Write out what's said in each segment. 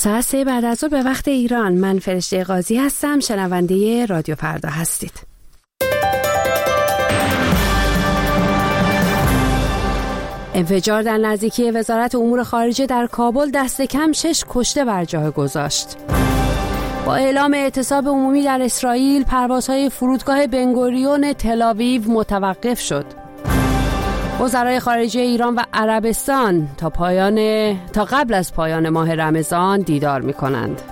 ساعت 3 بعد از ظهر به وقت ایران. من فرشته قاضی هستم. شنونده رادیو فردا هستید. انفجار در نزدیکی وزارت امور خارجه در کابل دست کم 6 کشته بر جای گذاشت. با اعلام اعتصاب عمومی در اسرائیل، پروازهای فرودگاه بنگوریون تل‌آویو متوقف شد. وزرای خارجه ایران و عربستان تا قبل از پایان ماه رمضان دیدار می‌کنند.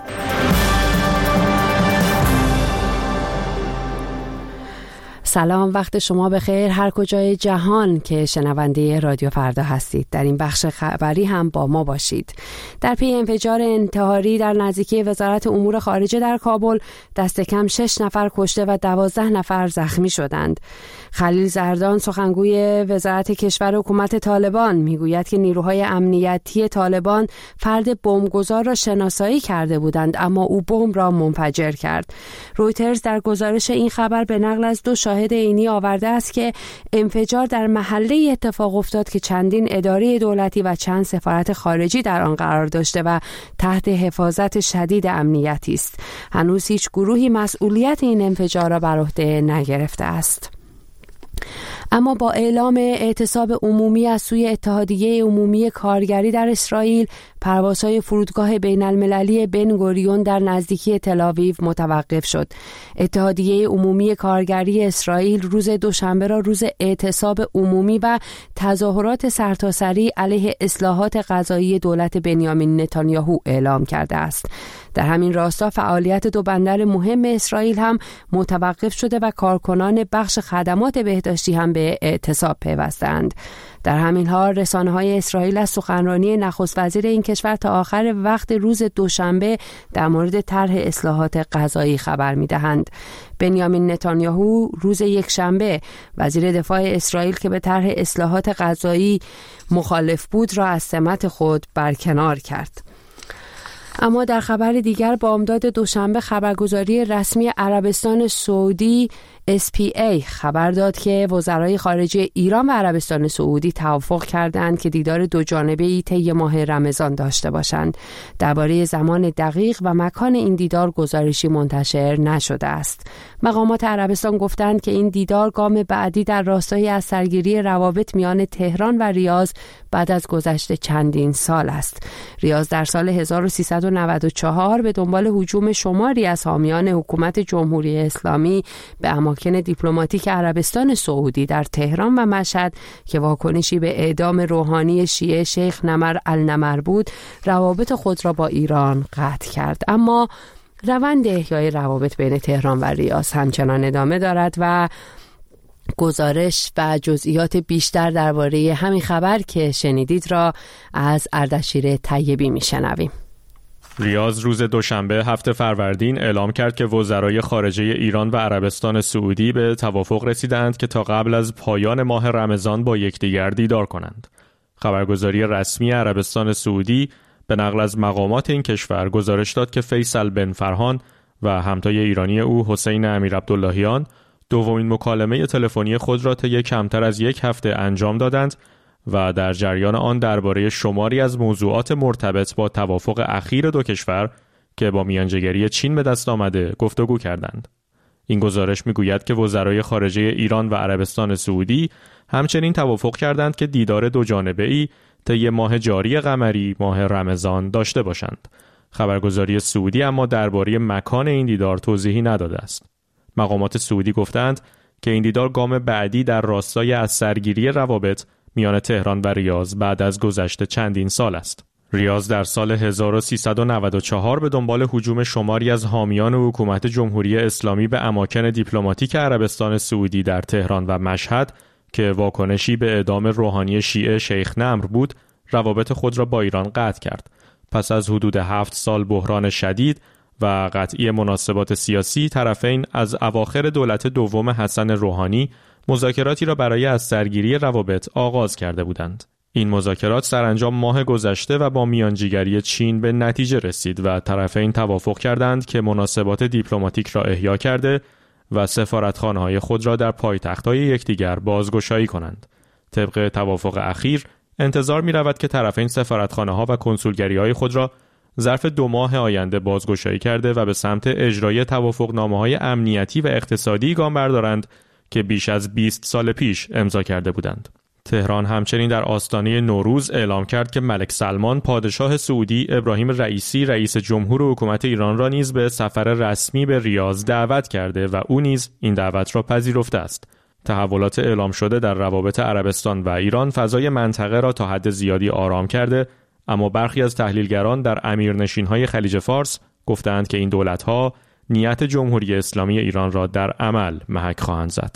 سلام، وقت شما بخیر هر کجای جهان که شنونده رادیو فردا هستید. در این بخش خبری هم با ما باشید. در پی انفجار انتحاری در نزدیکی وزارت امور خارجه در کابل، دست کم 6 نفر کشته و 12 نفر زخمی شدند. خلیل زردان، سخنگوی وزارت کشور حکومت طالبان، میگوید که نیروهای امنیتی طالبان فرد بمبگذار را شناسایی کرده بودند، اما او بمب را منفجر کرد. رویترز در گزارش این خبر به نقل از 2 شاهد عینی آورده است که انفجار در محله اتفاق افتاد که چندین اداره دولتی و چند سفارت خارجی در آن قرار داشته و تحت حفاظت شدید امنیتی است. هنوز هیچ گروهی مسئولیت این انفجار را بر عهده نگرفته است. اما با اعلام اعتصاب عمومی از سوی اتحادیه عمومی کارگری در اسرائیل، پروازهای فرودگاه بین المللی بن گوریون در نزدیکی تل‌آویو متوقف شد. اتحادیه عمومی کارگری اسرائیل روز دوشنبه را روز اعتصاب عمومی و تظاهرات سرتاسری علیه اصلاحات قضایی دولت بنیامین نتانیاهو اعلام کرده است. در همین راستا فعالیت 2 بندر مهم اسرائیل هم متوقف شده و کارکنان بخش خدمات بهداشتی هم به اعتصاب پیوستند. در همین حال رسانه‌های اسرائیل از سخنرانی نخست وزیر این کشور تا آخر وقت روز دوشنبه در مورد طرح اصلاحات قضایی خبر می‌دهند. بنیامین نتانیاهو روز یکشنبه وزیر دفاع اسرائیل که به طرح اصلاحات قضایی مخالف بود را از سمت خود برکنار کرد. اما در خبر دیگر، بامداد دوشنبه خبرگزاری رسمی عربستان سعودی SPA خبر داد که وزرای خارجه ایران و عربستان سعودی توافق کردند که دیدار 2 جانبه‌ای طی ماه رمضان داشته باشند. درباره زمان دقیق و مکان این دیدار گزارشی منتشر نشده است. مقامات عربستان گفتند که این دیدار گام بعدی در راستای از سرگیری روابط میان تهران و ریاض بعد از گذشت چندین سال است. ریاض در سال 1394 به دنبال هجوم شماری از حامیان حکومت جمهوری اسلامی به اماکن دیپلماتیک عربستان سعودی در تهران و مشهد که واکنشی به اعدام روحانی شیعه شیخ نمر النمر بود، روابط خود را با ایران قطع کرد. اما روند احیای روابط بین تهران و ریاض همچنان ادامه دارد و گزارش و جزئیات بیشتر درباره همین خبر که شنیدید را از اردشیر طیبی میشنویم. ریاض روز دوشنبه 7 فروردین اعلام کرد که وزرای خارجه ایران و عربستان سعودی به توافق رسیدند که تا قبل از پایان ماه رمضان با یکدیگر دیدار کنند. خبرگزاری رسمی عربستان سعودی به نقل از مقامات این کشور گزارش داد که فیصل بن فرهان و همتای ایرانی او حسین امیرعبداللهیان دومین مکالمه تلفنی خود را طی کمتر از 1 هفته انجام دادند و در جریان آن درباره شماری از موضوعات مرتبط با توافق اخیر 2 کشور که با میانجیگری چین به دست آمده گفتگو کردند. این گزارش میگوید که وزرای خارجه ایران و عربستان سعودی همچنین توافق کردند که دیدار 2 جانبه‌ای طی ماه جاری قمری ماه رمضان داشته باشند. خبرگزاری سعودی اما درباره مکان این دیدار توضیحی نداده است. مقامات سعودی گفتند که این دیدار گام بعدی در راستای از سرگیری روابط میان تهران و ریاض بعد از گذشت چندین سال است. ریاض در سال 1394 به دنبال هجوم شماری از حامیان حکومت جمهوری اسلامی به اماکن دیپلماتیک عربستان سعودی در تهران و مشهد که واکنشی به اعدام روحانی شیعه شیخ نمر بود، روابط خود را با ایران قطع کرد. پس از حدود 7 سال بحران شدید و قطعی مناسبات سیاسی، طرفین از اواخر دولت دوم حسن روحانی مذاکراتی را برای از سرگیری روابط آغاز کرده بودند. این مذاکرات سرانجام ماه گذشته و با میانجیگری چین به نتیجه رسید و طرفین توافق کردند که مناسبات دیپلماتیک را احیا کرده و سفارتخانه‌های خود را در پایتخت‌های یکدیگر بازگشایی کنند. طبق توافق اخیر انتظار می‌رود که طرفین سفارتخانه‌ها و کنسولگری‌های خود را ظرف 2 ماه آینده بازگشایی کرده و به سمت اجرای توافقنامه‌های امنیتی و اقتصادی گام بردارند که بیش از 20 سال پیش امضا کرده بودند. تهران همچنین در آستانه نوروز اعلام کرد که ملک سلمان پادشاه سعودی ابراهیم رئیسی رئیس جمهور حکومت ایران را نیز به سفر رسمی به ریاض دعوت کرده و او نیز این دعوت را پذیرفته است. تحولات اعلام شده در روابط عربستان و ایران فضای منطقه را تا حد زیادی آرام کرده، اما برخی از تحلیلگران در امیرنشین‌های خلیج فارس گفتند که این دولت‌ها نیت جمهوری اسلامی ایران را در عمل محک خواهند زد.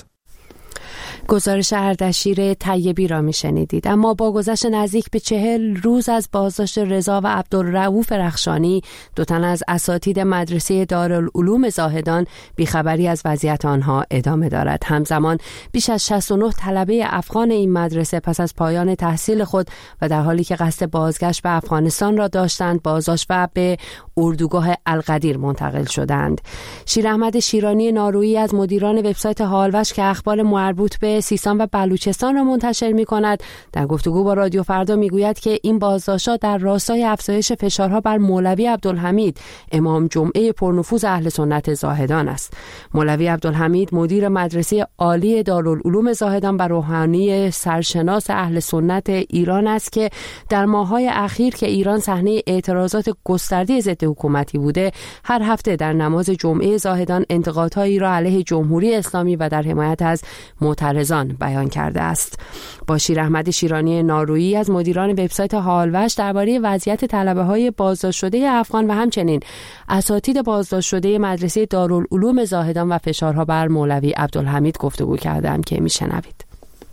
گزارش اردشیر طیبی را میشنیدید. اما با گذشت نزدیک به 40 روز از بازداشت رضا و عبدالرؤوف رخشانی، 2 تن از اساتید مدرسه دارالعلوم زاهدان، بیخبری از وضعیت آنها ادامه دارد. همزمان بیش از 69 طلبه افغان این مدرسه پس از پایان تحصیل خود و در حالی که قصد بازگشت به افغانستان را داشتند، بازداشت و به اردوگاه القدیر منتقل شدند. شیر احمد شیرانی نارویی از مدیران وبسایت حالوش که اخبار مربوط به سیستان و بلوچستان را منتشر می‌کند، در گفتگو با رادیو فردا میگوید که این بازداشت‌ها در راستای افزایش فشارها بر مولوی عبدالحمید، امام جمعه پرنفوذ اهل سنت زاهدان است. مولوی عبدالحمید مدیر مدرسه عالی دارالعلوم زاهدان و روحانی سرشناس اهل سنت ایران است که در ماه‌های اخیر که ایران صحنه اعتراضات گسترده ضد حکومتی بوده، هر هفته در نماز جمعه زاهدان انتقادهایی را علیه جمهوری اسلامی و در حمایت از معترضان بیان کرده است. با شیر احمد شیرانی نارویی از مدیران وبسایت حالوش درباره وضعیت طلبه‌های بازداشت شده افغان و همچنین اساتید بازداشت شده مدرسه دارالعلوم زاهدان و فشارها بر مولوی عبدالحمید گفتگو کردم که میشنوید.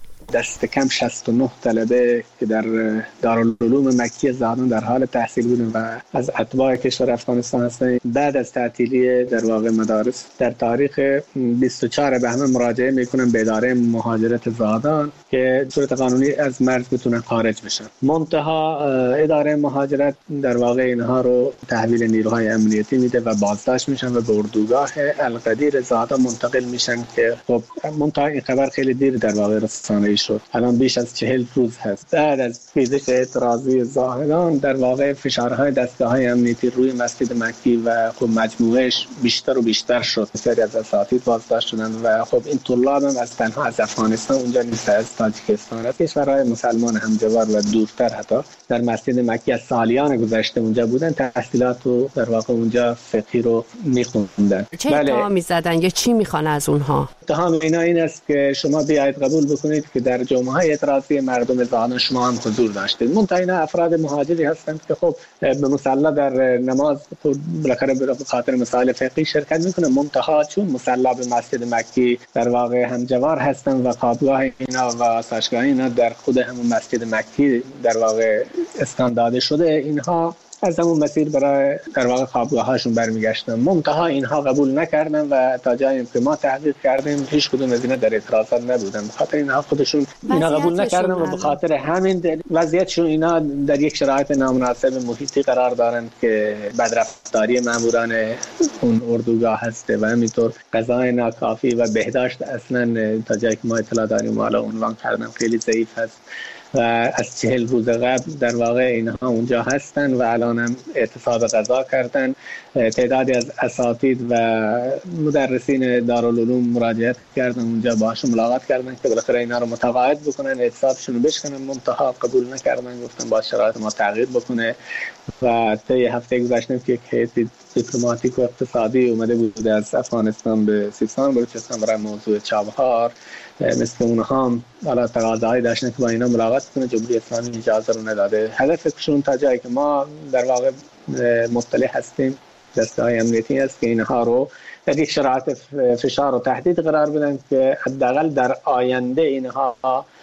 دست کم 69 طلبه که در دارالعلوم مکی زاهدان در حال تحصیل بودند و از اتباع کشور افغانستان هستند، بعد از تعطیلی در واقع مدارس در تاریخ 24 بهمن مراجعه میکنن به اداره مهاجرت زاهدان که صورت قانونی از مرز بتونن خارج بشن. منتها اداره مهاجرت در واقع اینها رو تحویل نیروهای امنیتی میده و بازداشت میشن و به اردوگاه القدیر زاهدان منتقل میشن که خب منتها این خبر خیلی دیر در واقع رسانه‌ای شد. الان بیش از 40 روز هست. بعد از خیزش اعتراضی زاهدان در واقع فشارهای دستگاه‌های امنیتی روی مسجد مکی و خب مجموعش بیشتر و بیشتر شد. بسیاری از اساتید بازداشت شدند و خب این طلاب هم از تنها از افغانستان اونجا نیست، از تاجیکستان، از کشورهای مسلمان همجوار و دورتر حتی در مسجد مکی از سالیان گذشته اونجا بودن، تحصیلات رو در واقع اونجا فقهی رو می‌خوندن. چه اتهام می‌زدن یا چی می‌خوان از اونها؟ اتهام اینا این است که شما بیاید قبول بکنید که در جمعه‌های اعتراضی مردم زاهدان شما هم حضور داشتید. منتها اینا افراد مهاجری هستند که خب به مصلی در نماز بالاخره به خاطر مسائل فقهی شرکت میکنن، منتها چون مصلی به مسجد مکی در واقع همجوار هستند و خوابگاه اینا و آسایشگاه اینا در خود همون مسجد مکی در واقع اسکان داده شده، اینها از همون مسیر برای در واقع خوابگاه‌هاشون برمیگشتن. منتها اینها قبول نکردن و تا جایی که ما تحقیق کردیم هیچ کدوم از اینا در اعتراضات نبودن. به خاطر اینها خودشون اینا قبول نکردن و به خاطر همین وضعیتشون اینا در یک شرایط نامناسب محیطی قرار دارن که بدرفتاری ماموران اون اردوگاه هست و همینطور غذای ناکافی و بهداشت اصلا تا جایی که ما اطلاع داریم حالا عنوان کردن خیلی ضعیف هست و از 40 روز قبل در واقع اینها اونجا هستن و الان هم اعتصاب غذا کردن. تعدادی از اساتید و مدرسین دارالعلوم مراجعت کردن اونجا، باهاشون ملاقات کردن که بالاخره اینا رو متقاعد بکنن، اعتصابشون رو بشکنن، منتها قبول نکردن، گفتن با شرایط ما تغییر بکنه و طی هفته گذشته که یک هیئت دیپلماتیک و اقتصادی اومده بود از افغانستان به سیستان بلوچستان برای موضوع چابهار، مثل اونها هم حالا تقاضاهایی داشتن که با اینا ملاقات کنه، جمهوری اسلامی اجازه رو نداده. هدفشون تا جایی که ما در واقع مطلع هستیم دسته‌های امنیتی است که اینها رو در یک شرایط فشار و تهدید قرار بدن که حداقل در آینده اینها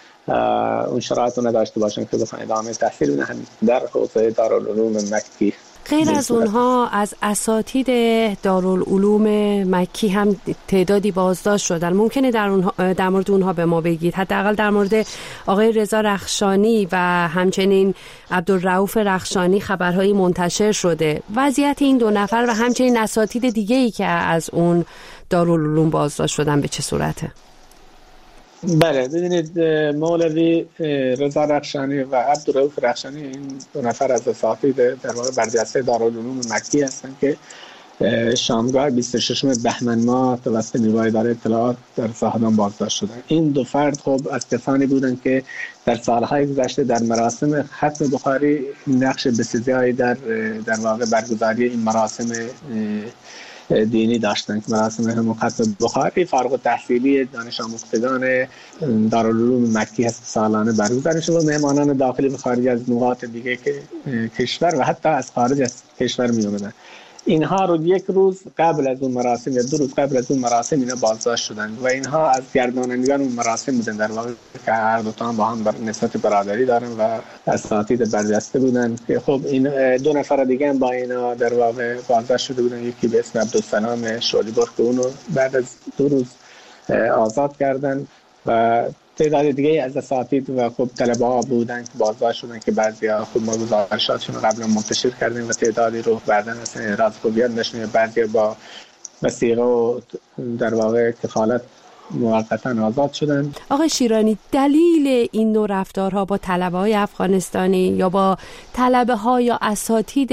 اون شرایط رو نداشته باشن که بخواهن ادامه تحصیل بدن در حوزه دارالعلوم مکی. غیر از اونها از اساتید دارالعلوم مکی هم تعدادی بازداشت شدن. ممکنه در مورد اونها به ما بگید؟ حداقل در مورد آقای رضا رخشانی و همچنین عبدالرؤوف رخشانی خبرهایی منتشر شده. وضعیت این 2 نفر و همچنین اساتید دیگه‌ای که از اون دارالعلوم بازداشت شدن به چه صورته؟ بله، ببینید مولوی رضا رخشانی و عبدالرؤوف رخشانی، این دو نفر از اساتید در واقع برجسته دارالعلوم مکی هستند که شامگاه 26 بهمن ماه توسط نیروهای اداره اطلاعات در زاهدان بازداشت شدند. این دو فرد خب از کسانی بودند که در سالهای گذشته در مراسم ختم بخاری نقش بسیاری در واقع برگزاری این مراسم دینی داشتند که مراسم همون ختم بخاری فارغ التحصیلی دانش آموختگان دارالعلوم مکی هست سالانه برگزار میشه و مهمانان داخلی و خارجی از نقاط دیگه که کشور و حتی از خارج از کشور می اومدن. اینها رو یک روز قبل از اون مراسم یا 2 روز قبل از اون مراسم اینا بازداشت شدند و اینها از گردانندگان اون مراسم بودن، در واقع که هر دو تا با هم نسبت برادری دارن و اساتید برجسته بودن که خب این 2 نفر دیگه هم با اینا در واقع بازداشت شده بودن. یکی به اسم عبدالسلام شالیبرخ که اونو بعد از 2 روز آزاد کردن و تعداد دیگه از اساتید و خب طلبه‌ها بودن که بازداشت شدن که بعضیا خب ما گزارشاتشون رو قبلا منتشر کردیم و تعدادی رو بعداً اصلا اعراض هویت نشون، بعضیا با وثیقه و در واقع کفالت موقتا آزاد شدن. آقای شیرانی، دلیل این نوع رفتارها با طلبه‌های افغانستانی یا با طلبه‌ها یا اساتید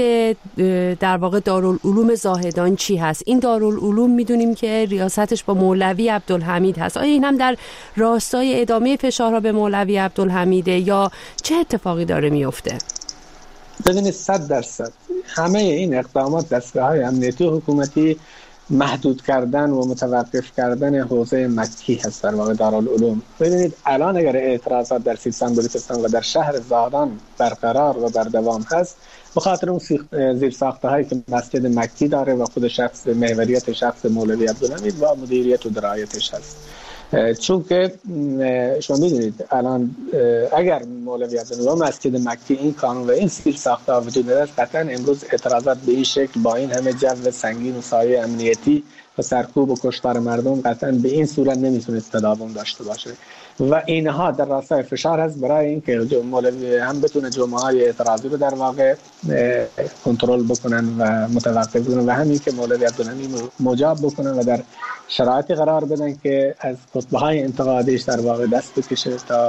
در واقع دارالعلوم زاهدان چی هست؟ این دارالعلوم میدونیم که ریاستش با مولوی عبدالحمید هست. آیا این هم در راستای ادامه فشارها به مولوی عبدالحمیده یا چه اتفاقی داره میفته؟ ببینید 100% همه این اقدامات دستگاه‌های امنیتی حکومتی محدود کردن و متوقف کردن حوزه مکی هست در واقع دارالعلوم. ببینید الان اگر اعتراضات در سیستان بلوچستان و در شهر زاهدان برقرار و بر دوام هست به خاطر اون زیرساخته هایی که مسجد مکی داره و خود شخص محوریت شخص مولوی عبدالحمید و مدیریت و درایتش هست. چون که شما میدونید الان اگر مولوی عبدالحمید و مسجد مکی این قانون و این زیرساخته ها وجود نداشت قطعا امروز اعتراضات به این شکل با این همه جو سنگین و سایه امنیتی و سرکوب و کشتار مردم قطعا به این صورت نمیتونست تداوم داشته باشه و اینها در راستای فشار هست برای اینکه مولوی هم بتونه جمعه‌های اعتراضی رو در واقع کنترل بکنن و متوقف بکنن و همین که مولوی عبدالحمید مجاب بکنن و در شرایطی قرار بدن که از خطبه‌های انتقادیش در واقع دست بکشه تا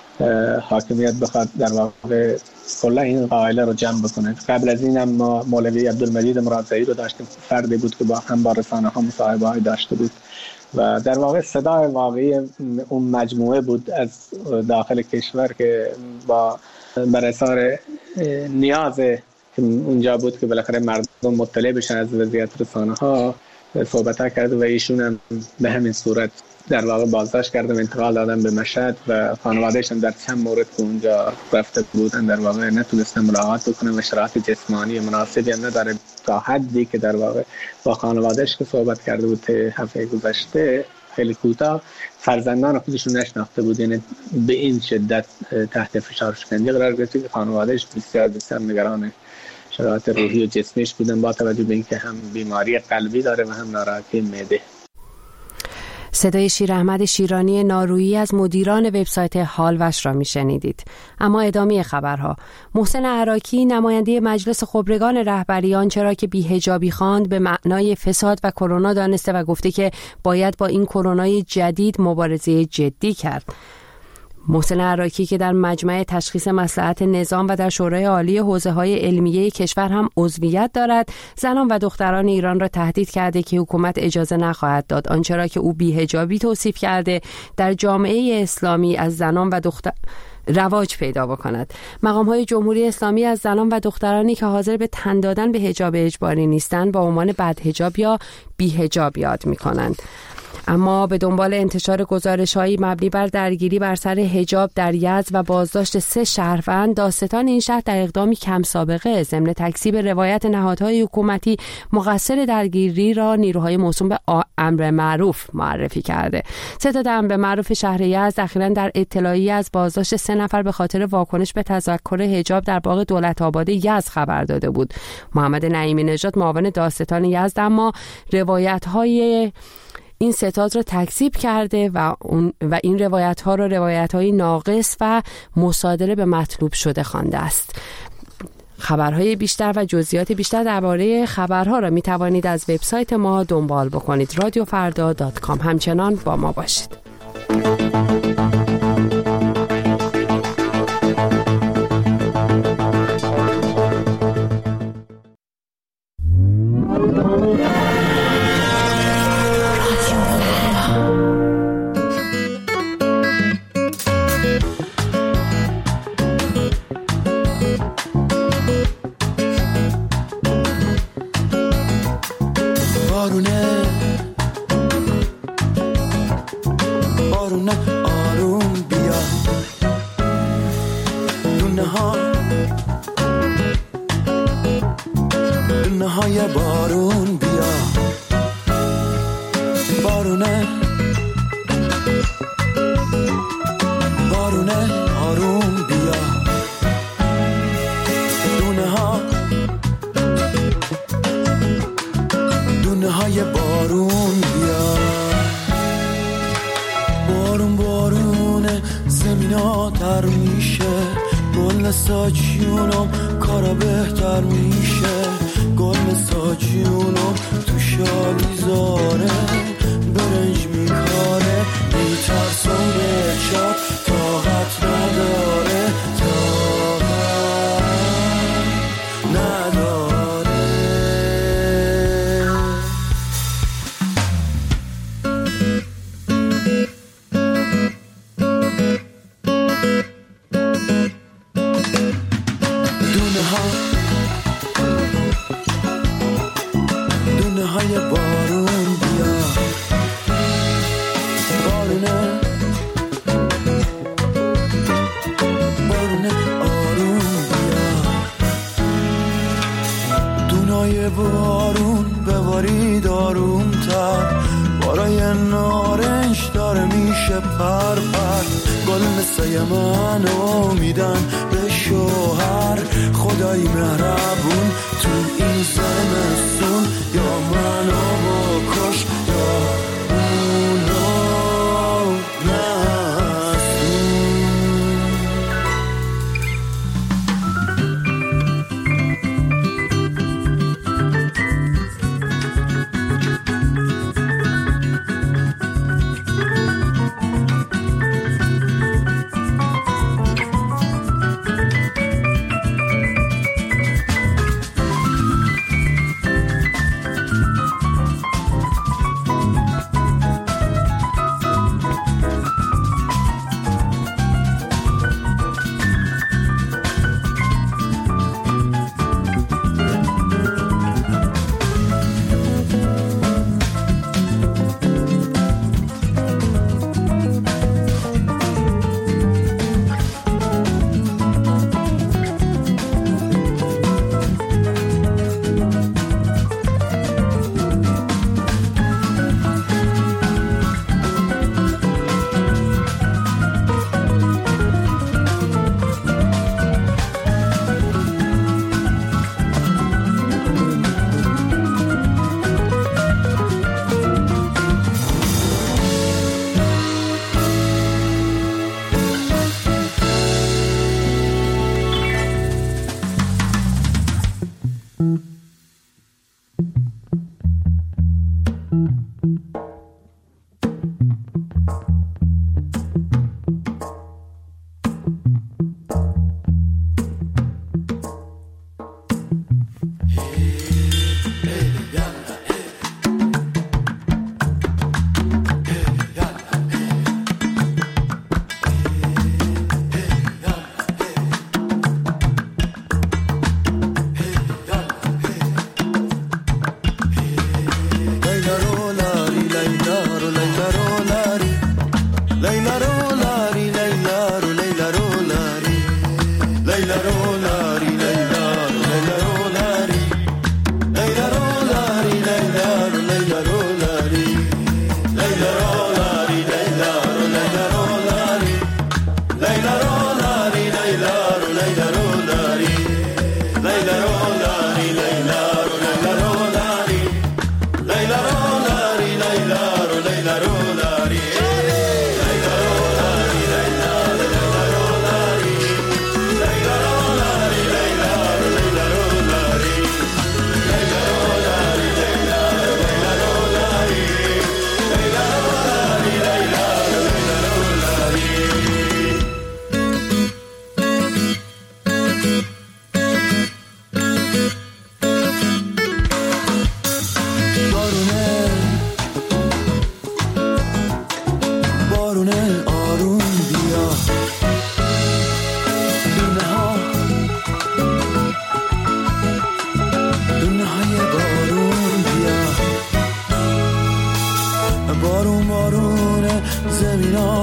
حاکمیت بخواد در واقع کلا این قائله رو جمع بکنه. قبل از این هم ما مولوی عبدالمجید مرادزایی رو داشتیم، فردی بود که هم با رسانه‌ها مصاحبه‌ای داشته بود و در واقع صدای واقعی اون مجموعه بود از داخل کشور که با بر اثر نیاز که اونجا بود که بالاخره مردم مطلع بشن از وضعیت رسانه‌ها صحبت‌ها کرد و ایشون هم به همین صورت در واقع بازداشت کردن و انتقال دادن به مشهد و خانواده‌اش هم در چند مورد که اونجا رفته بودن در واقع نتونستن ملاقات بکنن و شرایط جسمانی مناسبی هم نداره تا حدی که در واقع با خانواده‌اش که صحبت کرده بود هفته گذشته خیلی کوتاه فرزندان خودشون نشناخته بود، یعنی به این شدت تحت فشار شکنجه قرار گرفته که خانواده‌اش بسیار نگران شرایط روحی و جسمیش بودن با توجه به اینکه هم بیماری قلبی داره و هم ناراحتی معده. صدای شیر احمد شیرانی نارویی از مدیران وبسایت حالوش را میشنیدید. اما ادامه خبرها. محسن عراکی نماینده مجلس خبرگان رهبریان چرا که بی‌حجابی خواند به معنای فساد و کرونا دانسته و گفته که باید با این کرونای جدید مبارزه جدی کرد. محسن عراکی که در مجمع تشخیص مصلحت نظام و در شورای عالی حوزه‌های علمیه کشور هم عضویت دارد، زنان و دختران ایران را تهدید کرده که حکومت اجازه نخواهد داد آنچه را که او بی‌حجابی توصیف کرده در جامعه اسلامی از زنان و رواج پیدا بکند. مقام‌های جمهوری اسلامی از زنان و دخترانی که حاضر به تن دادن به حجاب اجباری نیستند با عنوان بدحجاب یا بی‌حجاب یاد می‌کنند. اما به دنبال انتشار گزارش‌هایی مبنی بر درگیری بر سر حجاب در یزد و بازداشت 3 شهروند، داستان این شهر در اقدامی کم سابقه ضمن تکذیب روایت نهادهای حکومتی مقصر درگیری را نیروهای موسوم به امر معروف معرفی کرده. ستاد امر معروف شهر یزد اخیراً در اطلاعیه از بازداشت 3 نفر به خاطر واکنش به تذکر حجاب در باغ دولت‌آباد یزد خبر داده بود. محمد نعیمی نژاد معاون داستان یزد اما روایت‌های این ستاد را تکذیب کرده و این روایت‌ها را روایت‌های ناقص و مصادره به مطلوب شده خوانده است. خبرهای بیشتر و جزئیات بیشتر درباره خبرها را می توانید از وبسایت ما دنبال بکنید. radiofrda.com. همچنان با ما باشید.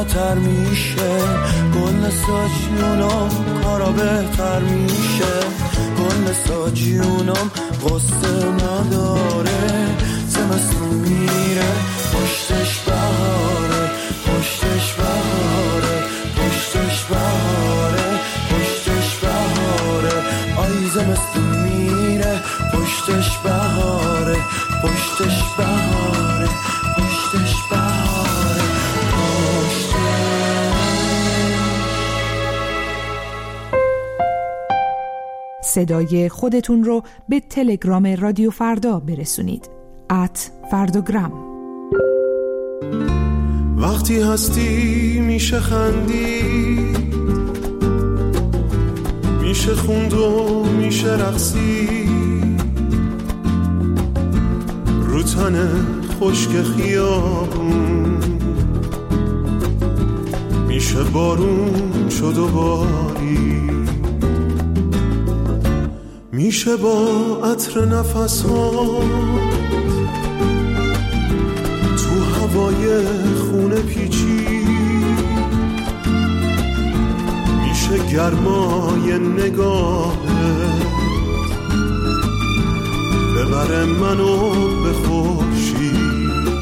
زیباتر میشه، گل ساجیونم کارا بهتر میشه، گل ساجیونم قصه نداره، زمستون میره پشتش بهاره، پشتش بهاره، پشتش بهاره، پشتش بهاره، آی زمستون میره پشتش بهاره، پشتش بهاره، پشتش بهاره، صدای خودتون رو به تلگرام رادیو فردا برسونید. @فرداگرام. وقتی هستی میشه خندید، میشه خوند و میشه رقصید، رو تن خشک خیابون میشه بارون شد و باری، میشه با عطر نفس‌ها تو هوای خونه پیچی، میشه گرمای نگاهت ببره منو به خورشید،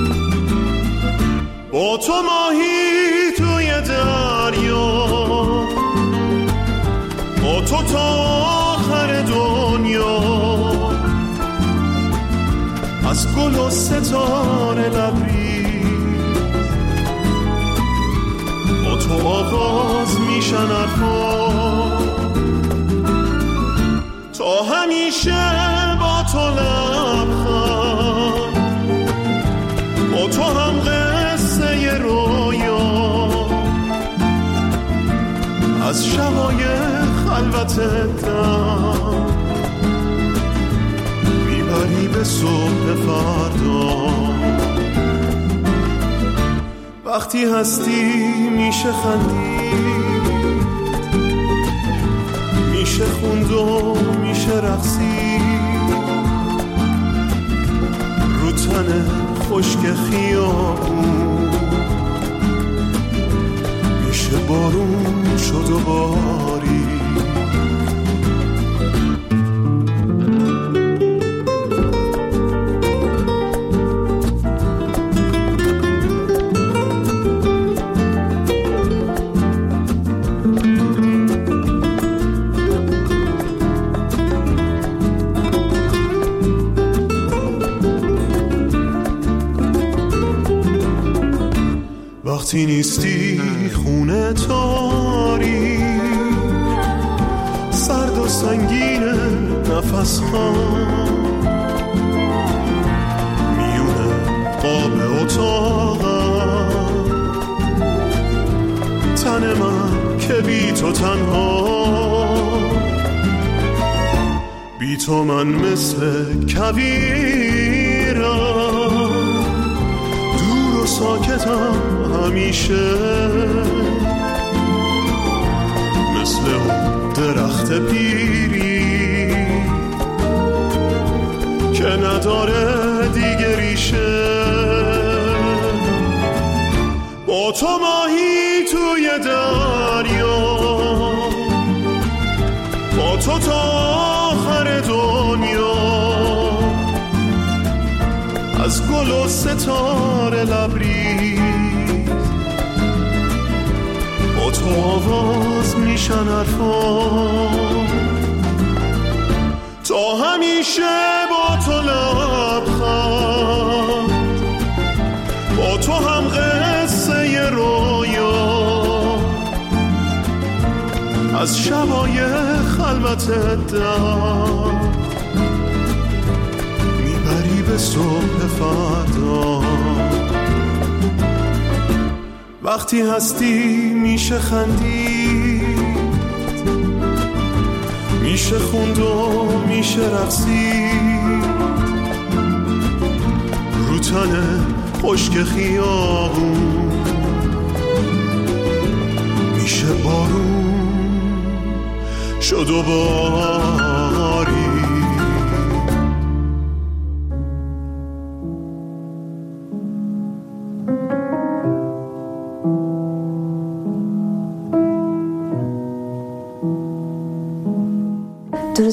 با تو ماهی توی دریا، با تو تا آخر دنیا، از گل و ستاره لبریز، با تو آغاز میشن حرفا، تا همیشه با تو لبخند، با تو هم قصه رویا، از شبای خلوت دم میبری به صبح فردا. وقتی هستی میشه خندید، میشه خوند و میشه رقصید، رو تن خشک خیابون میشه بارون شد و باری. وقتی نیستی خونه تاری، سرد و سنگین نفس ها، میونه قاب اتاقم، تن من که بی تو تنها، بی تو من مثل کویرم، دور و ساکتم همیشه، مثل درخت پیری که نداره دیگه ریشه، با تو ماهی توی دریا، با تو تا آخر دنیا، از گل و ستاره لبریز، با تو آواز میشن حرفا، تا همیشه با تو لبخند، با تو هم قصه رویا، از شبای خلوت دم میبری به صبح فردا. وقتی هستی میشه خندید، میشه خوند و میشه رقصید، رو تن خشک خیابون میشه بارون شد و باری.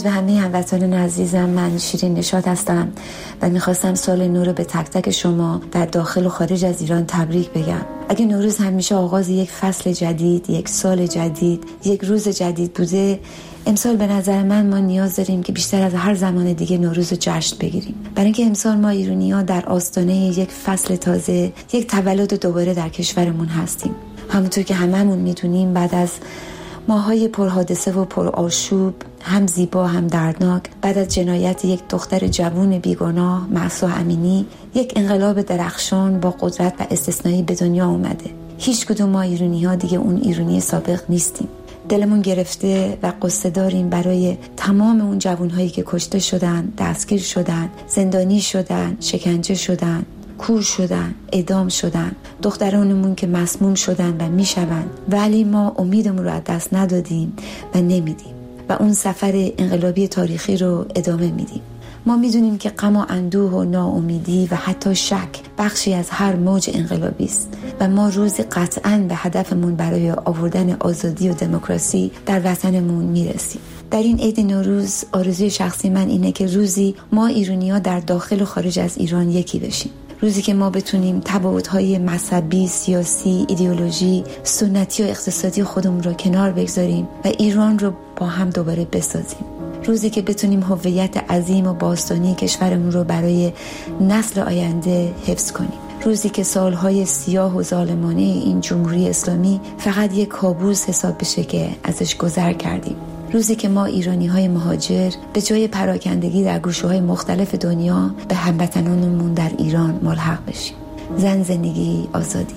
به همه هموطنان عزیزم. من شیرین نشاط هستم و میخواستم سال نو رو به تک تک شما در داخل و خارج از ایران تبریک بگم. اگه نوروز همیشه آغاز یک فصل جدید، یک سال جدید، یک روز جدید بوده، امسال به نظر من ما نیاز داریم که بیشتر از هر زمان دیگه نوروز رو جشن بگیریم، برای اینکه امسال ما ایرانی‌ها در آستانه یک فصل تازه، یک تولد دوباره در کشورمون هستیم. همونطور که هممون میدونیم بعد از ماهای پرحادثه و پرآشوب، هم زیبا هم دردناک، بعد از جنایت یک دختر جوان بیگناه مهسا امینی، یک انقلاب درخشان با قدرت و استثنایی به دنیا اومده. هیچ کدوم ما ایرانی‌ها دیگه اون ایرانی سابق نیستیم. دلمون گرفته و قصه داریم برای تمام اون جوانهایی که کشته شدن، دستگیر شدن، زندانی شدن، شکنجه شدن، کور شدن، اعدام شدن، دخترانمون که مسموم شدن و میشون، ولی ما امیدمون رو از دست ندادیم و نمیدیم و اون سفر انقلابی تاریخی رو ادامه میدیم. ما میدونیم که غم و اندوه و ناامیدی و حتی شک بخشی از هر موج انقلابی است و ما روزی قطعاً به هدفمون برای آوردن آزادی و دموکراسی در وطنمون میرسیم. در این عید نوروز آرزوی شخصی من اینه که روزی ما ایرانی‌ها در داخل و خارج از ایران یکی بشیم. روزی که ما بتونیم تبعات‌های مذهبی، سیاسی، ایدئولوژی، سنتی و اقتصادی خودمون رو کنار بگذاریم و ایران رو با هم دوباره بسازیم. روزی که بتونیم هویت عظیم و باستانی کشورمون رو برای نسل آینده حفظ کنیم. روزی که سالهای سیاه و ظالمانه این جمهوری اسلامی فقط یک کابوس حساب بشه که ازش گذر کردیم. روزی که ما ایرانی‌های مهاجر به جای پراکندگی در گوشه‌های مختلف دنیا به هموطنانمون در ایران ملحق بشیم. زن، زندگی، آزادی.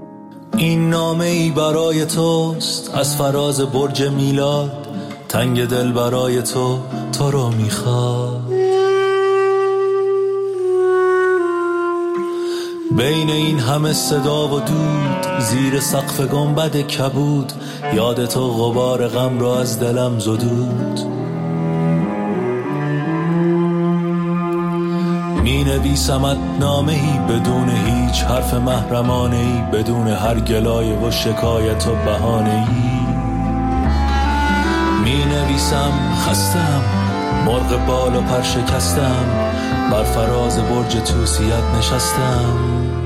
این نامه‌ای برای توست از فراز برج میلاد، تنگ دل برای تو رو میخواد. بین این همه صدا و دود، زیر سقف گنبد کبود، یاد تو غبار غم را از دلم زدود. می نویسمت نامه‌ای بدون هیچ حرف محرمانه‌ای، بدون هر گلایه و شکایت و بهانه‌ای. می نویسم خستم، مرغ بال و پر شکستم، بر فراز برج توسیت نشستم.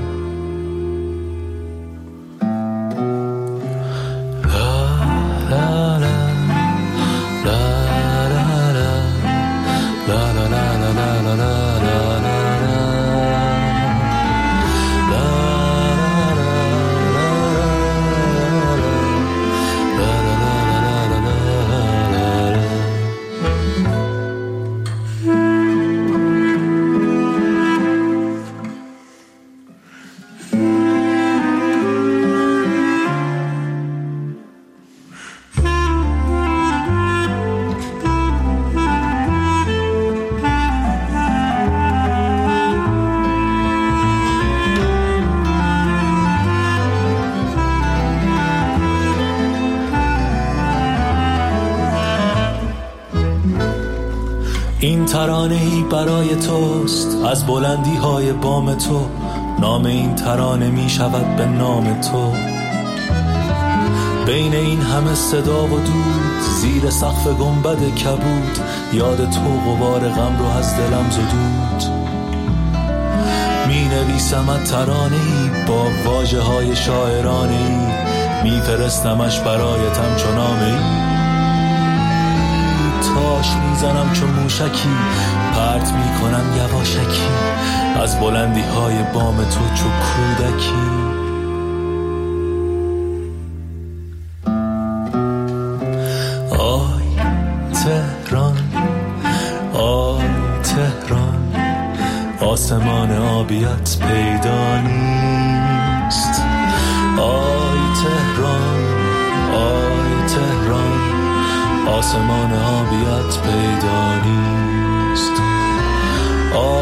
این ترانه‌ای برای توست از بلندی‌های بام تو، نام این ترانه می شود به نام تو. بین این همه صدا و دود، زیر سقف گنبد کبود، یاد تو غبار غم رو از دلم زدود. می نویسمت ترانه‌ای با واژه‌های شاعرانه‌ای، می فرستمش برایت همچون نامه‌ای. تاش میزنم چون موشکی، پرت میکنم یواشکی، از بلندی های بام تو چو کودکی. آی تهران، آی تهران، آسمان آبیت پیدا نیست. آی تهران، آی تهران، آسمان آبیت پیدا نیست.